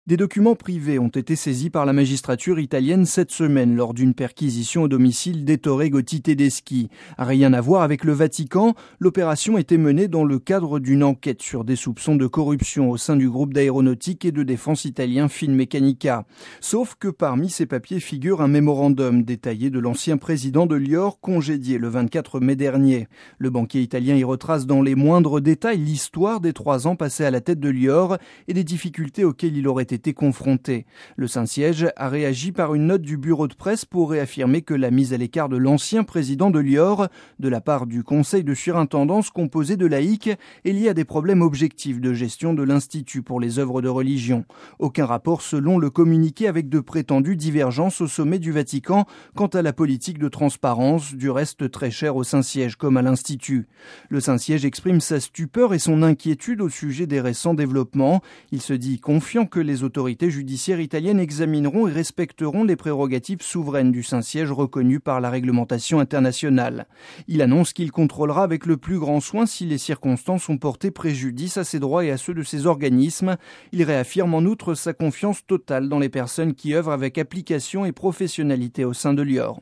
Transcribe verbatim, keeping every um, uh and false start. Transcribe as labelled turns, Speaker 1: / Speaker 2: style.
Speaker 1: Des documents privés ont été saisis par la magistrature italienne cette semaine lors d'une perquisition au domicile d'Ettore Gotti Tedeschi. Rien à voir avec le Vatican, l'opération était menée dans le cadre d'une enquête sur des soupçons de corruption au sein du groupe d'aéronautique et de défense italien Finmeccanica. Sauf que parmi ces papiers figure un mémorandum détaillé de l'ancien président de L I O R congédié le vingt-quatre mai dernier. Le banquier italien y retrace dans les moindres détails l'histoire des trois ans passés à la tête de L I O R et des difficultés auxquelles il aurait été confronté. Le Saint-Siège a réagi par une note du bureau de presse pour réaffirmer que la mise à l'écart de l'ancien président de L I O R de la part du conseil de surintendance composé de laïcs est liée à des problèmes objectifs de gestion de l'Institut pour les œuvres de religion. Aucun rapport selon le communiqué avec de prétendues divergences au sommet du Vatican quant à la politique de transparence, du reste très chère au Saint-Siège comme à l'Institut. Le Saint-Siège exprime sa stupeur et son inquiétude au sujet des récents développements. Il se dit confiant que les autorités judiciaires italiennes examineront et respecteront les prérogatives souveraines du Saint-Siège reconnues par la réglementation internationale. Il annonce qu'il contrôlera avec le plus grand soin si les circonstances ont porté préjudice à ses droits et à ceux de ses organismes. Il réaffirme en outre sa confiance totale dans les personnes qui œuvrent avec application et professionnalité au sein de L I O R.